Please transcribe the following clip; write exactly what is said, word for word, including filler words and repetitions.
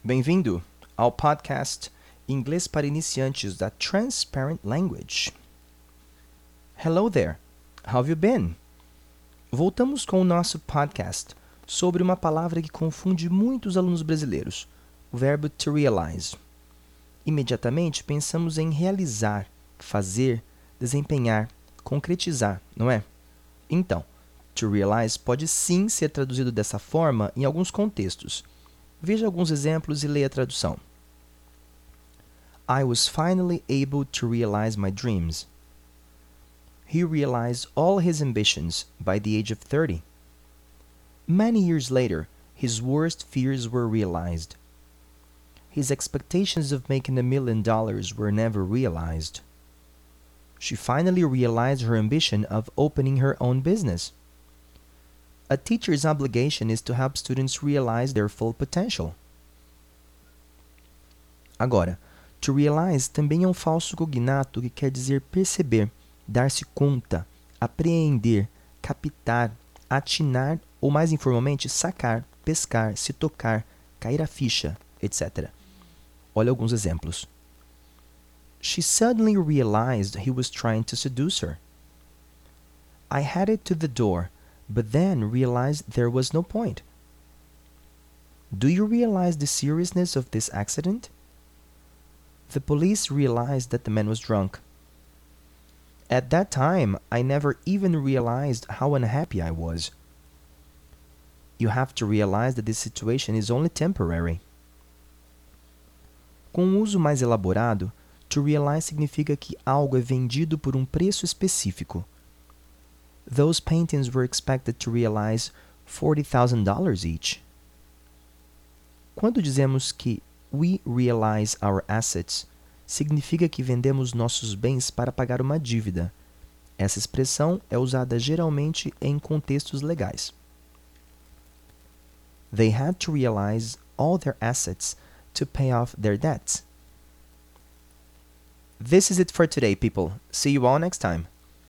Bem-vindo ao podcast Inglês para Iniciantes da Transparent Language. Hello there, how have you been? Voltamos com o nosso podcast sobre uma palavra que confunde muitos alunos brasileiros, o verbo to realize. Imediatamente pensamos em realizar, fazer, desempenhar, concretizar, não é? Então, to realize pode sim ser traduzido dessa forma em alguns contextos. Veja alguns exemplos e leia a tradução. I was finally able to realize my dreams. He realized all his ambitions by the age of thirty. Many years later, his worst fears were realized. His expectations of making a million dollars were never realized. She finally realized her ambition of opening her own business. A teacher's obligation is to help students realize their full potential. Agora, to realize também é um falso cognato que quer dizer perceber, dar-se conta, apreender, captar, atinar ou, mais informalmente, sacar, pescar, se tocar, cair a ficha, etcétera. Olha alguns exemplos. She suddenly realized he was trying to seduce her. I headed to the door, but then realized there was no point. Do you realize the seriousness of this accident? The police realized that the man was drunk. At that time, I never even realized how unhappy I was. You have to realize that this situation is only temporary. Com um uso mais elaborado, to realize significa que algo é vendido por um preço específico. Those paintings were expected to realize forty thousand dollars each. Quando dizemos que we realize our assets, significa que vendemos nossos bens para pagar uma dívida. Essa expressão é usada geralmente em contextos legais. They had to realize all their assets to pay off their debts. This is it for today, people. See you all next time.